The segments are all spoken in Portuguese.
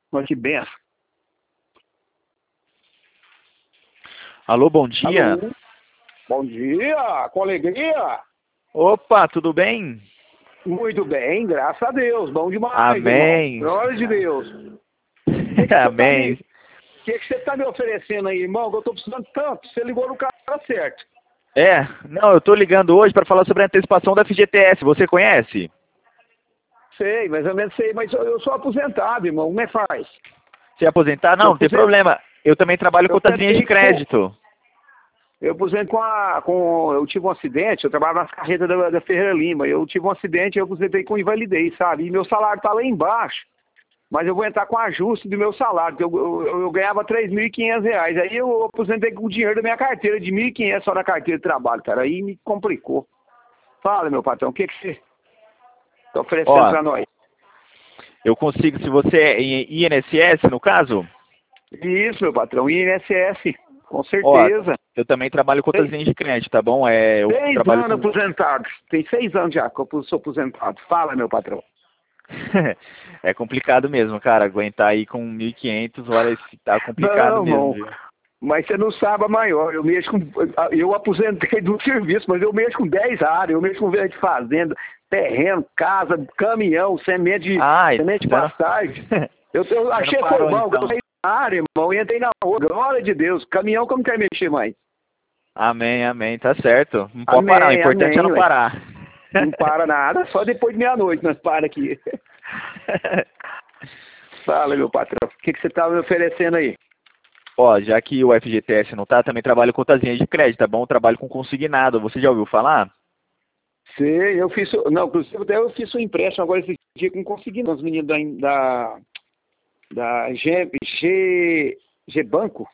Mas que benção. Alô, bom dia. Alô? Bom dia, com alegria. Opa, tudo bem? Muito bem, graças a Deus. Bom demais, Amém. irmão. Glória de Deus. Amém. O que você tá me oferecendo aí, irmão? Que eu tô precisando tanto. Você ligou no cara certo. Não, eu tô ligando hoje para falar sobre a antecipação da FGTS. Você conhece? Sei, mais ou menos sei, mas eu sou aposentado, irmão. Como é que faz? Se aposentar? Não, não tem problema. Eu também trabalho com outras linhas de crédito. Eu aposento eu tive um acidente, eu trabalho nas carretas da Ferreira Lima. Eu tive um acidente e eu aposentei com invalidez, sabe? E meu salário tá lá embaixo. Mas eu vou entrar com ajuste do meu salário, porque eu ganhava R$3.500. Aí eu aposentei com o dinheiro da minha carteira, de 1.500 só na carteira de trabalho, cara. Aí me complicou. Fala, meu patrão, o que você tá oferecendo pra nós? Eu consigo, se você é INSS, no caso? Isso, meu patrão, INSS, com certeza. Eu também trabalho com outras linhas de crédito, tá bom? Eu 6 trabalho anos aposentado. Tem 6 anos já que eu sou aposentado. Fala, meu patrão. É complicado mesmo, cara. Aguentar aí com 1.500, olha, tá complicado Não, mesmo, irmão. viu? Mas você não sabe a maior. Eu aposentei do serviço, mas eu mexo com 10 áreas. Eu mexo com venda de fazenda, terreno, casa, caminhão, semente de pastagem. Eu achei que foi bom, que eu saí da área, irmão, e entrei na outra. Glória de Deus. Caminhão que eu não quero mexer mais. Amém, amém. Tá certo. Não pode parar. O importante é não parar. Não para nada, só depois de meia-noite nós para aqui. Fala, meu patrão. O que você tá me oferecendo aí? Já que o FGTS não tá, também trabalho com outras linhas de crédito, tá bom? Eu trabalho com consignado. Você já ouviu falar? Sei, inclusive até eu fiz um empréstimo agora esse dia com consignado. Os meninos da G Banco,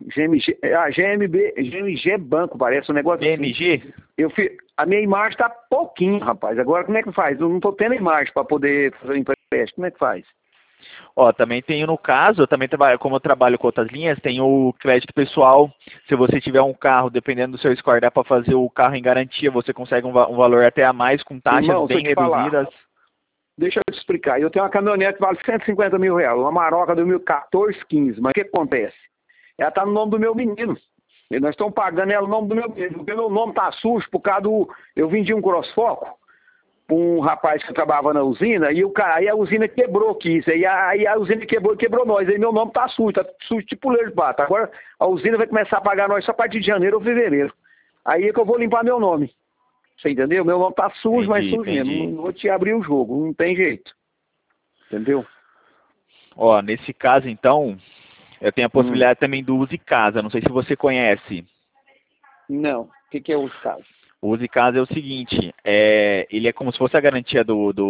GMG Banco, parece um negócio GMG? Assim. A minha imagem tá pouquinho, rapaz. Agora como é que faz? Eu não tô tendo imagem para poder fazer o empréstimo. Como é que faz? Também tenho no caso, eu também trabalho, como eu trabalho com outras linhas, tem o crédito pessoal. Se você tiver um carro, dependendo do seu score, dá para fazer o carro em garantia, você consegue um valor até a mais com taxas bem reduzidas. Deixa eu te explicar. Eu tenho uma caminhonete que vale R$150 mil, uma Maroca 2014-15. Mas o que acontece? Ela tá no nome do meu menino. E nós estamos pagando ela no nome do meu menino. Porque meu nome tá sujo por causa do... Eu vendi um crossfoco para um rapaz que trabalhava na usina e aí a usina quebrou aqui. Aí a usina quebrou nós. Aí meu nome tá sujo tipo leite de pato. Agora a usina vai começar a pagar nós só a partir de janeiro ou fevereiro. Aí é que eu vou limpar meu nome. Você entendeu? Meu nome tá sujo, mas sujo mesmo. Não vou te abrir o jogo, não tem jeito. Entendeu? Nesse caso, então, eu tenho a possibilidade também do Use Casa. Não sei se você conhece. Não. O que é Use Casa? O Use Casa é o seguinte, ele é como se fosse a garantia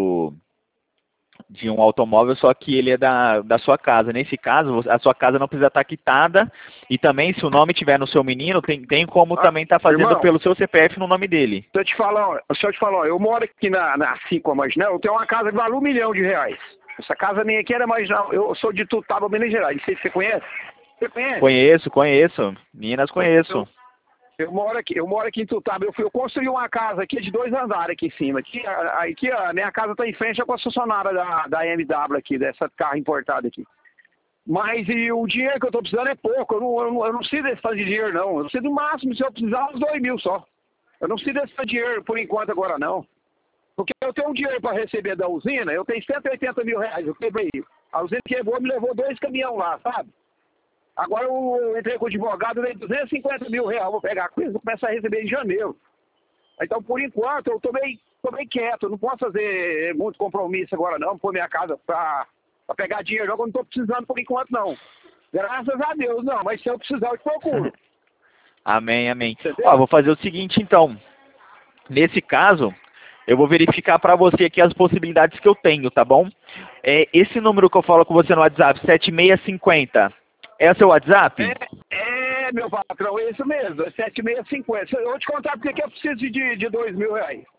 de um automóvel, só que ele é da sua casa. Nesse caso, a sua casa não precisa estar quitada e também, se o nome estiver no seu menino, tem como também estar fazendo irmão, pelo seu CPF no nome dele. Deixa eu te falar, eu moro aqui na 5 Marginal, eu tenho uma casa que vale R$1 milhão. Essa casa minha aqui era Marginal, eu sou de Tutaba, Minas Gerais. Não sei se você conhece. Você conhece? Conheço. Minas conheço. Eu moro aqui em Tutaba. Eu construí uma casa aqui de 2 andares aqui em cima. Aqui a minha casa está em frente à concessionária da MW aqui, dessa carro importado aqui. Mas o dinheiro que eu estou precisando é pouco. Eu não preciso desse tanto de dinheiro, não. Eu preciso do máximo, se eu precisar, uns 2 mil só. Eu não preciso desse dinheiro por enquanto agora, não. Porque eu tenho um dinheiro para receber da usina, eu tenho R$180 mil. Eu quebrei. A usina quebrou, me levou 2 caminhões lá, sabe? Agora eu entrei com o advogado, eu dei R$250 mil. Vou pegar com isso, vou começar a receber em janeiro. Então, por enquanto, eu tô bem quieto. Eu não posso fazer muito compromisso agora, não, pôr minha casa para pegar dinheiro. Eu não tô precisando por enquanto, não. Graças a Deus, não. Mas se eu precisar, eu te procuro. Amém. Vou fazer o seguinte, então. Nesse caso, eu vou verificar para você aqui as possibilidades que eu tenho, tá bom? Esse número que eu falo com você no WhatsApp, 7650... É o seu WhatsApp? Meu patrão, é isso mesmo, é 7650. Eu vou te contar porque que eu preciso de R$2 mil.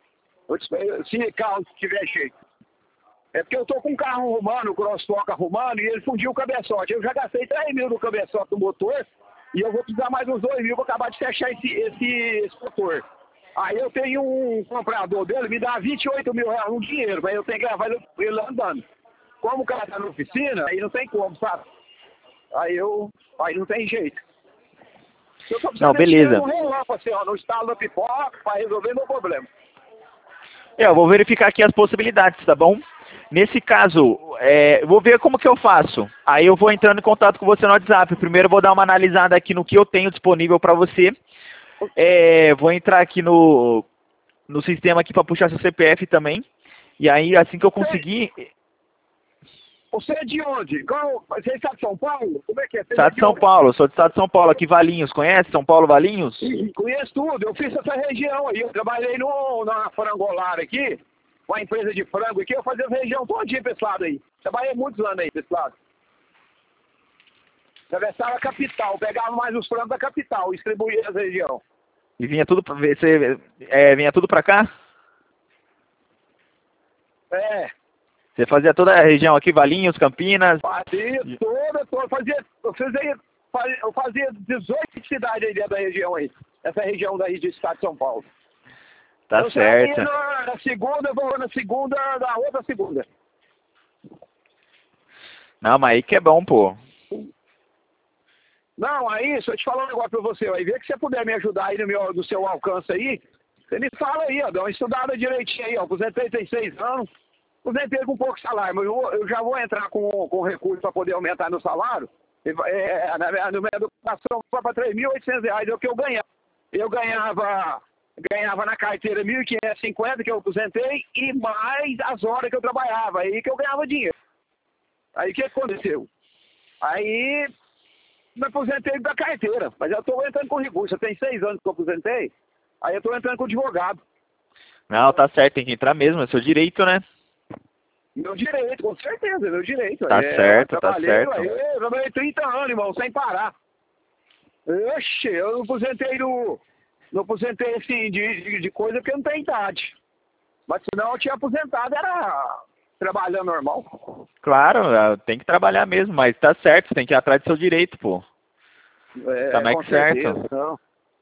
Se carro tiver jeito. É porque eu tô com um carro arrumando, o crossfoca arrumando, e ele fundiu o cabeçote. Eu já gastei R$3 mil no cabeçote do motor, e eu vou precisar mais uns R$2 mil para acabar de fechar esse motor. Aí eu tenho um comprador dele, me dá R$28 mil no dinheiro, mas eu tenho que levar ele andando. Como o cara tá na oficina, aí não tem como, sabe? Aí não tem jeito. Eu tô Não, precisando beleza. no relâmpago, assim, ó, no estalo da pipoca, para resolver meu problema. Eu vou verificar aqui as possibilidades, tá bom? Nesse caso, eu vou ver como que eu faço. Aí eu vou entrando em contato com você no WhatsApp. Primeiro eu vou dar uma analisada aqui no que eu tenho disponível para você. Vou entrar aqui no sistema aqui para puxar seu CPF também. E aí, assim que eu conseguir... Você é de onde? Você está de São Paulo? Como é que é? Estado de São Paulo, sou do estado de São Paulo, aqui Valinhos. Conhece São Paulo, Valinhos? Conheço tudo, eu fiz essa região aí. Eu trabalhei na Frangolar aqui, uma empresa de frango aqui, eu fazia essa região todinha pra esse lado aí. Trabalhei muitos anos aí pra esse lado. Atravessava a capital, pegava mais os frangos da capital, distribuía essa região. E vinha tudo pra vinha tudo pra cá? É. Você fazia toda a região aqui, Valinhos, Campinas? Fazia eu fazia 18 cidades aí dentro da região aí. Essa região daí do estado de São Paulo. Tá eu certo. Na segunda, eu vou na segunda, da outra segunda. Não, mas aí que é bom, pô. Não, aí, se eu te falar um negócio pra você, aí vê que você puder me ajudar aí no seu alcance aí, você me fala aí, ó, dá uma estudada direitinho aí, ó, aposentei tem 6 anos, aposentei com pouco salário, mas eu já vou entrar com recurso para poder aumentar meu salário. Na minha educação foi para R$3.800, é o que eu ganhava. Eu ganhava na carteira 1.550 que eu aposentei e mais as horas que eu trabalhava, aí que eu ganhava dinheiro. Aí o que aconteceu? Aí me aposentei da carteira, mas eu estou entrando com recurso. Tem 6 anos que eu aposentei, aí eu estou entrando com advogado. Não, tá certo, tem que entrar mesmo, é seu direito, né? Meu direito, com certeza, meu direito. Tá certo, tá certo. Eu trabalhei 30 anos, irmão, sem parar. Oxe, eu não aposentei assim de coisa porque não tem idade. Mas senão eu tinha aposentado, era trabalhando normal. Claro, tem que trabalhar mesmo, mas tá certo, você tem que ir atrás do seu direito, pô. Tá mais que certo. Então.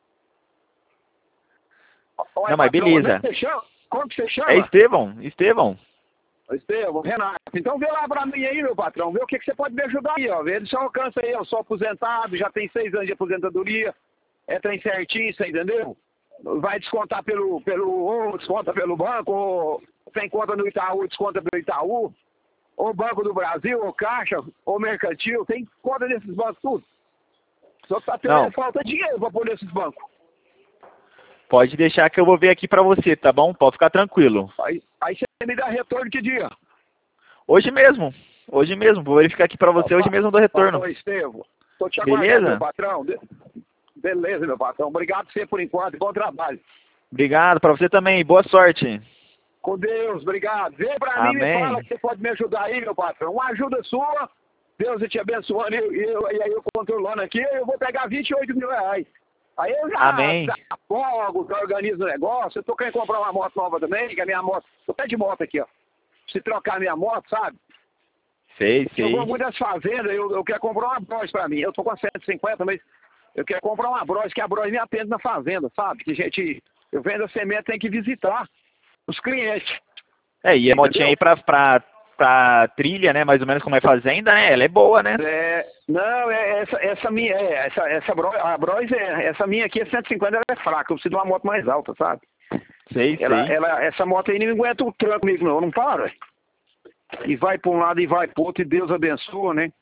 Não, mas patrão, beleza. Como que você chama? É Estevão. Estevão, Renato. Então vê lá pra mim aí, meu patrão. Vê o que você pode me ajudar aí, ó. Vê do seu alcance aí. Eu sou aposentado, já tem 6 anos de aposentadoria. Trem certinho, você entendeu? Vai descontar ou desconta pelo banco, ou tem conta no Itaú, desconta pelo Itaú, ou Banco do Brasil, ou Caixa, ou Mercantil. Tem conta desses bancos tudo. Só que tá tendo falta de dinheiro pra pôr nesses bancos. Pode deixar que eu vou ver aqui pra você, tá bom? Pode ficar tranquilo. Aí você me dá retorno que dia? Hoje mesmo. Hoje mesmo. Vou verificar aqui pra você. Hoje mesmo eu dou retorno. Estevam. Tô te Beleza? aguardando, meu patrão. Beleza, meu patrão. Obrigado por você por enquanto. Bom trabalho. Obrigado. Pra você também. Boa sorte. Com Deus. Obrigado. Vem pra mim e me fala que você pode me ajudar aí, meu patrão. Uma ajuda sua. Deus te abençoando. E aí eu controlando aqui, eu vou pegar R$28.000. Aí eu já afogo, já organizo o negócio. Eu tô querendo comprar uma moto nova também, que a minha moto... Tô até de moto aqui, ó. Se trocar a minha moto, sabe? Sei. Eu vou muito das fazendas, eu quero comprar uma Bros pra mim. Eu tô com 150, mas eu quero comprar uma Bros, que a Bros me atende na fazenda, sabe? Que eu vendo a semente, tem que visitar os clientes. E a motinha aí pra trilha, né? Mais ou menos como é fazenda, né? Ela é boa, né? Essa minha, a Bros, essa minha aqui é 150, ela é fraca. Eu preciso de uma moto mais alta, sabe? Sei. Essa moto aí não aguenta o tranco comigo, não para. E vai para um lado e vai para outro, e Deus abençoa, né?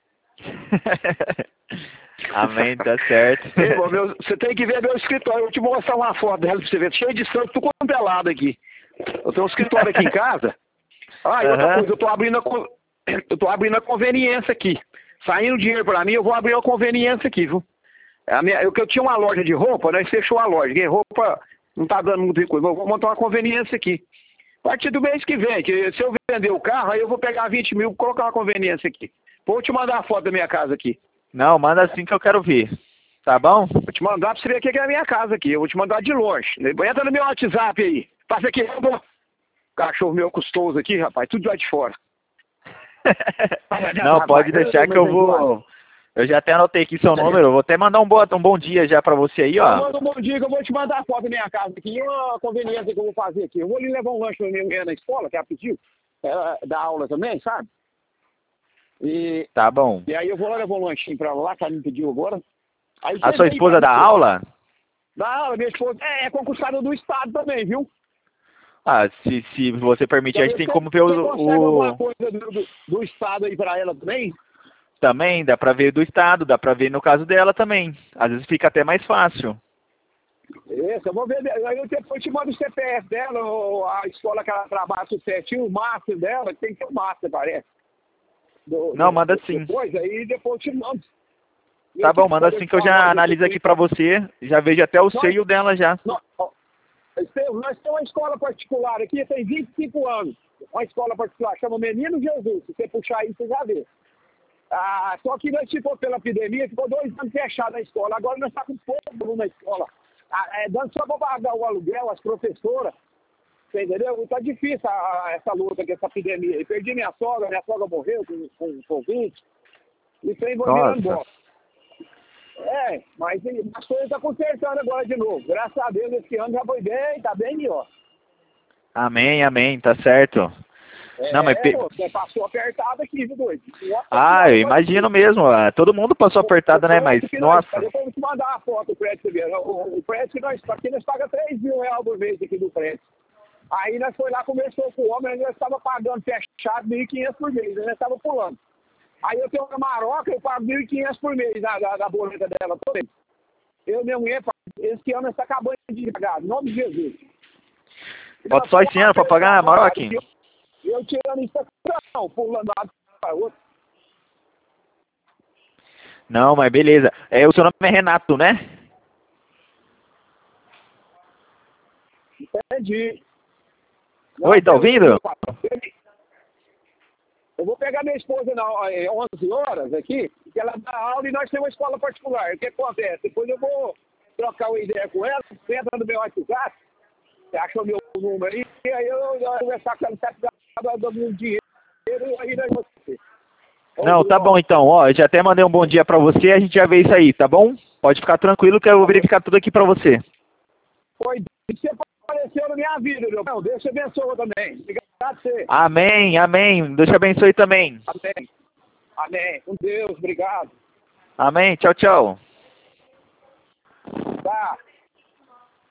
Amém, tá certo. Você tem que ver meu escritório. Eu vou te mostrar uma foto dela pra você ver. Cheio de santo, tudo pelado aqui. Eu tenho um escritório aqui em casa. E outra coisa, eu tô abrindo a conveniência aqui. Saindo dinheiro pra mim, eu vou abrir a conveniência aqui, viu? Eu tinha uma loja de roupa, nós fechou a loja. E roupa não tá dando muita coisa. Eu vou montar uma conveniência aqui. A partir do mês que vem, que se eu vender o carro, aí eu vou pegar 20 mil e colocar uma conveniência aqui. Vou te mandar a foto da minha casa aqui. Não, manda assim que eu quero ver. Tá bom? Vou te mandar pra você ver o que é a minha casa aqui. Eu vou te mandar de longe. Entra no meu WhatsApp aí. Passa aqui. Cachorro meu custoso aqui, rapaz. Tudo lá de fora. Não, pode deixar que eu vou... Eu já até anotei aqui seu número. Eu vou até mandar um bom dia já pra você aí, ó. Manda um bom dia que eu vou te mandar a foto da minha casa aqui. E uma conveniência que eu vou fazer aqui. Eu vou lhe levar um lanche pra minha mulher na escola, que ela pediu. Ela dá aula também, sabe? Aí eu já... Não, pode deixar que eu vou... Eu já até anotei aqui seu número. Eu vou até mandar um bom dia já pra você aí, ó. Manda um bom dia que eu vou te mandar a foto da minha casa aqui. E uma conveniência que eu vou fazer aqui. Eu vou lhe levar um lanche pra minha mulher na escola, que ela pediu. Dá aula também, sabe? E, Tá bom. e aí eu vou lá levar um lanchinho pra lá, que ela me pediu agora. Aí A você sua vem esposa pra dá mim. aula? Dá aula, minha esposa é concursada do Estado também, viu? Ah, se você permitir, a Então gente tem você, como ver você consegue alguma o... coisa do Estado aí pra ela também? Também, dá pra ver do estado, dá pra ver no caso dela também. Às vezes fica até mais fácil. Isso, eu vou ver. Aí eu depois te mando o CPF dela, ou a escola que ela trabalha, o certinho, o master dela, tem que ter o master, parece. Não, manda sim. Depois, aí depois eu te mando. Tá bom, manda sim que eu já analiso aqui pra você. Já vejo até o seu e o dela já. Nós temos uma escola particular aqui, tem 25 anos. Uma escola particular, chama Menino Jesus. Se você puxar aí, você já vê. Ah, só que nós ficou pela epidemia, ficou 2 anos fechado a escola. Agora nós estamos com pouco na escola. Dando só para pagar o aluguel, as professoras. Você entendeu? Está difícil essa luta com essa epidemia. Eu perdi minha sogra morreu com Covid. Isso aí vou virando Nossa. bosta. Mas as coisas estão consertando agora de novo. Graças a Deus, esse ano já foi bem, tá bem melhor. Amém, amém, tá certo. Não, mas... Você passou apertado aqui, viu, doido? Ah, eu imagino mesmo. Todo mundo passou apertado, né? Mas, nossa. Eu vou te mandar a foto do prédio, você vê. O prédio que nós pagamos R$3.000 por mês aqui do prédio. Aí nós foi lá, conversou com o homem, nós estava pagando fechado R$1.500 por mês, nós estava pulando. Aí eu tenho uma Maroca, eu pago R$1.500 por mês da boleta dela também. Eu e minha mulher, esse ano está acabando de pagar, em nome de Jesus. Falta só esse ano para pagar, Maroca? Eu tirando isso não, pulando para outro. Não, mas beleza. O seu nome é Renato, né? Entendi. Oi, tá ouvindo? Eu vou pegar minha esposa às 11 horas aqui, que ela dá aula e nós temos uma escola particular. O que acontece? Depois eu vou trocar uma ideia com ela, você entra no meu WhatsApp, você achou meu número aí, e aí eu vou conversar com ela, tá dando dinheiro, e aí nós vamos ver. Não, tá bom então. Ó, eu já até mandei um bom dia pra você, a gente já vê isso aí, tá bom? Pode ficar tranquilo que eu vou verificar tudo aqui pra você. Foi, você apareceu na minha vida, meu irmão. Deus te abençoe também. Obrigado a você. Amém, amém. Deus te abençoe também. Amém. Amém. Com Deus, obrigado. Amém. Tchau, tchau. Tá.